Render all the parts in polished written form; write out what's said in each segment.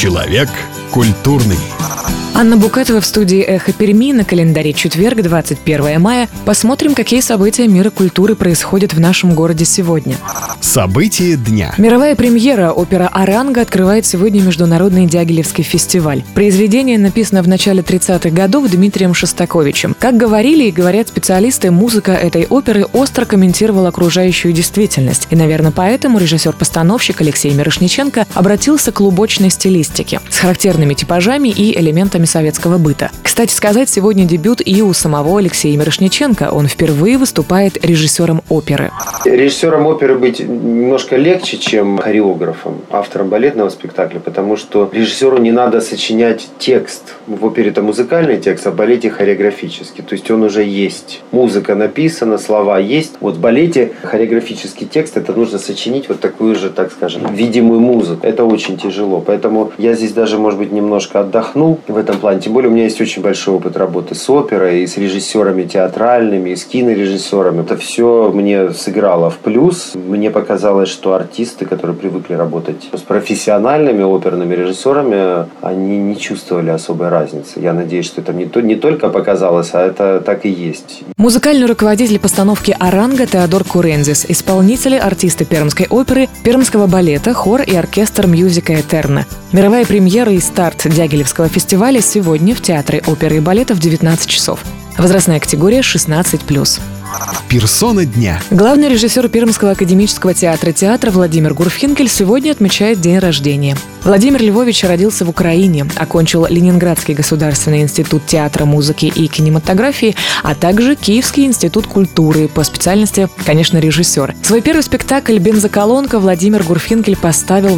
Человек культурный. Анна Букатова в студии «Эхо Перми». На календаре четверг, 21 мая. Посмотрим, какие события мира культуры происходят в нашем городе сегодня. События дня. Мировая премьера опера «Оранга» открывает сегодня Международный Дягилевский фестиваль. Произведение написано в начале 30-х годов Дмитрием Шостаковичем. Как говорили и говорят специалисты, музыка этой оперы остро комментировала окружающую действительность. И, наверное, поэтому режиссер-постановщик Алексей Мирошниченко обратился к лубочной стилистике с характерными типажами и элементами советского быта. Кстати сказать, сегодня дебют и у самого Алексея Мирошниченко. Он впервые выступает режиссером оперы. Режиссером оперы быть немножко легче, чем хореографом, автором балетного спектакля, потому что режиссеру не надо сочинять текст. В опере это музыкальный текст, а в балете хореографический. То есть он уже есть. Музыка написана, слова есть. Вот в балете хореографический текст, это нужно сочинить вот такую же, так скажем, видимую музыку. Это очень тяжело. Поэтому я здесь даже, может быть, немножко отдохнул в этом плане. Тем более у меня есть очень большой опыт работы с оперой, и с режиссерами театральными, и с кинорежиссерами. Это все мне сыграло в плюс. Мне показалось, что артисты, которые привыкли работать с профессиональными оперными режиссерами, они не чувствовали особой разницы. Я надеюсь, что это не только показалось, а это так и есть. Музыкальный руководитель постановки «Оранга» Теодор Курензис, исполнители, артисты Пермской оперы, Пермского балета, хор и оркестр «Мьюзика Этерна». Мировая премьера и старт Дягилевского фестиваля сегодня в Театре оперы и балета в 19 часов. Возрастная категория 16+. Персона дня. Главный режиссер Пермского академического театра Владимир Гурфинкель сегодня отмечает день рождения. Владимир Львович родился в Украине, окончил Ленинградский государственный институт театра, музыки и кинематографии, а также Киевский институт культуры, по специальности, конечно, режиссер. Свой первый спектакль «Бензоколонка» Владимир Гурфинкель поставил в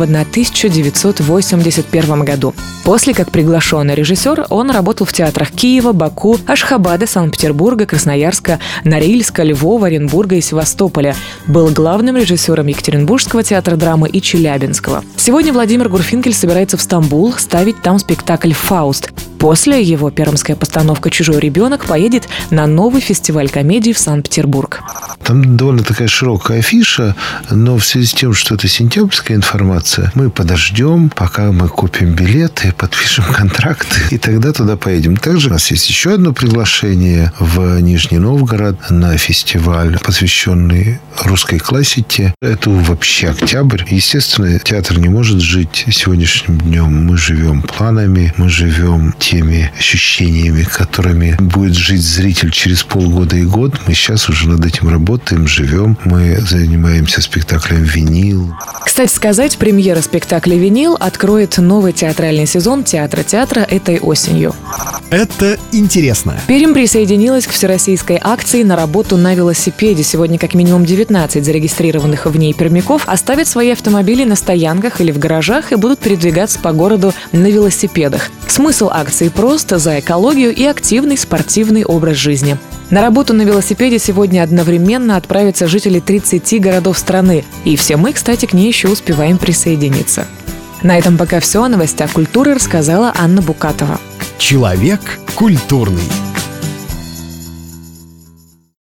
1981 году. После, как приглашенный режиссер, он работал в театрах Киева, Баку, Ашхабада, Санкт-Петербурга, Красноярска, Норильска, Львова, Оренбурга и Севастополя. Был главным режиссером Екатеринбургского театра драмы и Челябинского. Сегодня Владимир Гурфинкель собирается в Стамбул ставить там спектакль «Фауст». После его пермская постановка «Чужой ребенок» поедет на новый фестиваль комедии в Санкт-Петербург. Там довольно такая широкая афиша, но в связи с тем, что это сентябрьская информация, мы подождем, пока мы купим билеты, подпишем контракты, и тогда туда поедем. Также у нас есть еще одно приглашение в Нижний Новгород на фестиваль, посвященный русской классике. Это вообще октябрь. Естественно, театр не может жить сегодняшним днем. Мы живем планами, мы живем теми ощущениями, которыми будет жить зритель через полгода и год. Мы сейчас уже над этим работаем, живем. Мы занимаемся спектаклем «Винил». Кстати сказать, премьера спектакля «Винил» откроет новый театральный сезон театра этой осенью. Это интересно. Пермь присоединилась к всероссийской акции на работу на велосипеде. Сегодня как минимум 19 зарегистрированных в ней пермяков оставят свои автомобили на стоянках или в гаражах и будут передвигаться по городу на велосипедах. Смысл акции прост: за экологию и активный спортивный образ жизни. На работу на велосипеде сегодня одновременно отправятся жители 30 городов страны. И все мы, кстати, к ней еще успеваем присоединиться. На этом пока все. О новостях культуры рассказала Анна Букатова. Человек культурный.